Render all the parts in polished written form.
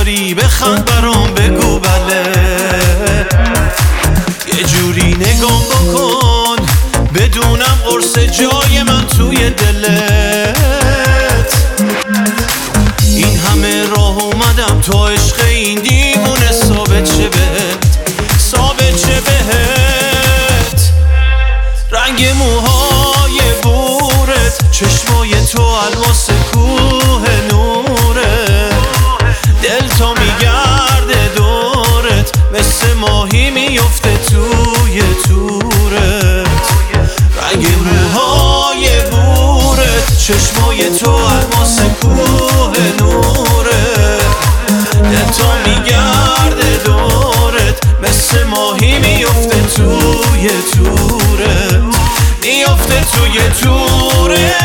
داری بخند برام بگو بله. یه جوری نگام بکن بدونم قرص جای من توی دلت. این همه راه اومدم تا عشق این دیوونه ثابت شه بهت، ثابت شه بهت. رنگ موهای بورت، چشمای تو الماس کوه نوره، دل تا میگرده دورت مثل ماهی میفته توی تورت. رنگ موهای بورت، چشمای تو الماس کوه نوره، دل تا میگرده دورت مثل ماهی میفته توی تورت، میفته توی تورت.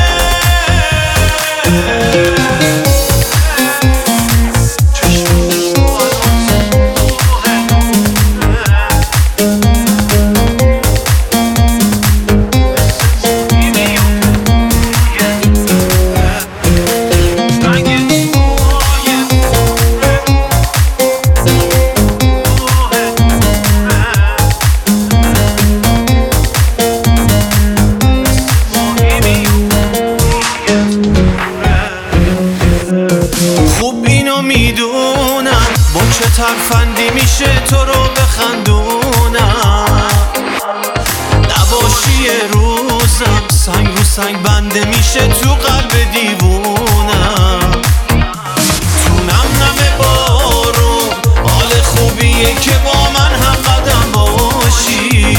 خوب اینو میدونم با چه ترفندی میشه تو رو بخندونم. نباشی یه روزم سنگ رو سنگ بنده میشه تو قلب دیوونم. تو نم بارون حال خوبیه که با من هم قدم باشی.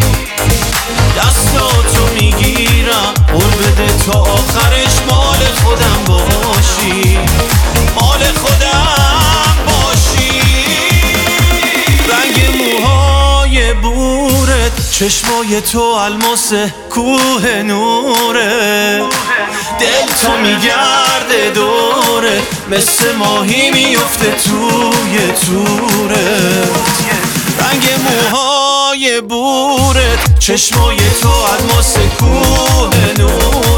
دستاتو میگیرم قول بده تا آخرش مال خودم باشی، مال خودم باشی. رنگ موهای بورت، چشمای تو الماس کوه نوره، دل تا میگرده دوره مثل ماهی میفته توی تورت. رنگ موهای بورت، چشمای تو الماس کوه نوره،